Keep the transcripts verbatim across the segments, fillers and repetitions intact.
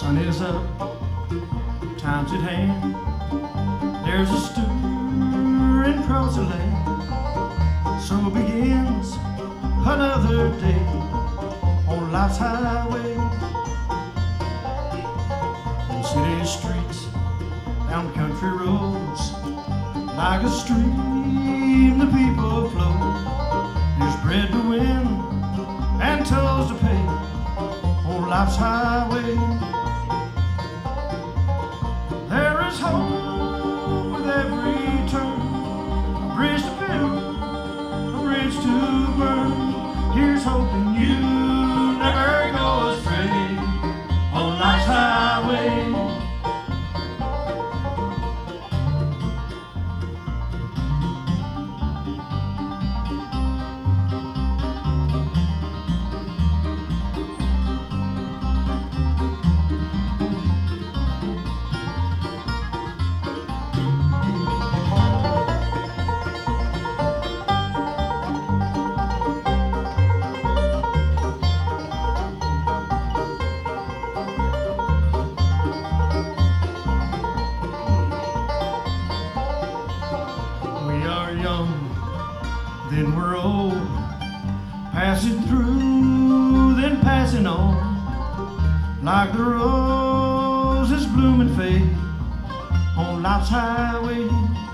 Sun is up, time's at hand. There's a stirring across the land. So begins another day on life's highway. In city streets, down country roads, like a stream the people flow. There's bread to win and tolls to pay on life's highway. There is hope with every turn, a bridge to build, a bridge to burn. Here's hoping you never go astray on life's highway. Then we're old, passing through, then passing on, like the roses bloom and fade on life's highway.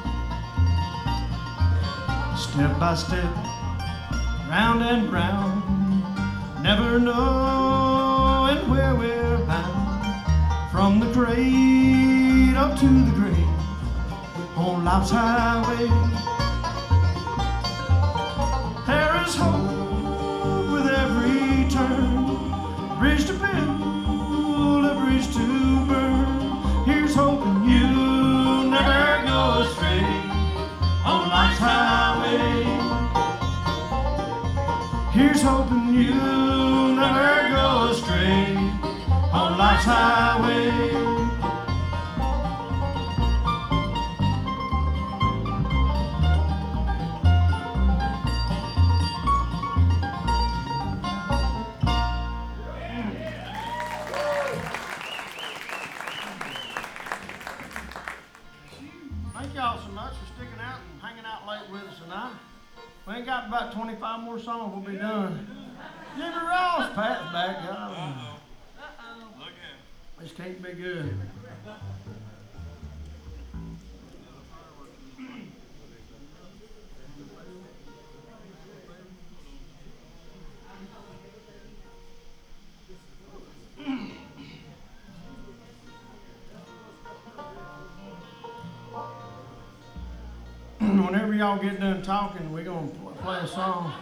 Step by step, round and round, never knowing where we're bound, from the cradle to the grave on life's highway. There is hope with every turn, bridge to build, a bridge to burn. Here's hoping you never go astray on life's highway. Here's hoping you never go astray on life's highway. Thank y'all so much for sticking out and hanging out late with us tonight. We ain't got about twenty-five more songs, we'll be done. Jimmy Ross, Pat's back. Uh-oh. Uh-oh. Look at this can't be good. Whenever y'all get done talking, we're going to play a song.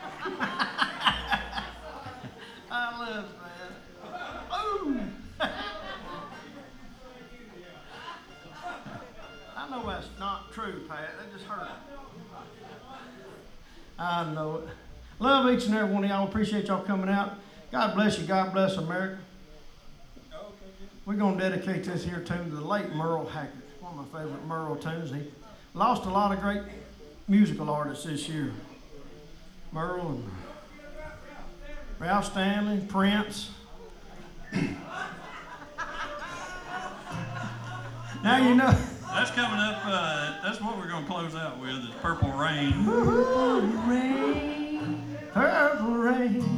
I love it, man. Ooh. I know that's not true, Pat. That just hurt. I know it. Love each and every one of y'all. Appreciate y'all coming out. God bless you. God bless America. We're going to dedicate this here tune to the late Merle Haggard. One of my favorite Merle tunes. He lost a lot of great musical artists this year. Merle and Ralph Stanley, Prince. Now you know. That's coming up. Uh, that's what we're going to close out with is Purple Rain. Ooh, rain, purple rain.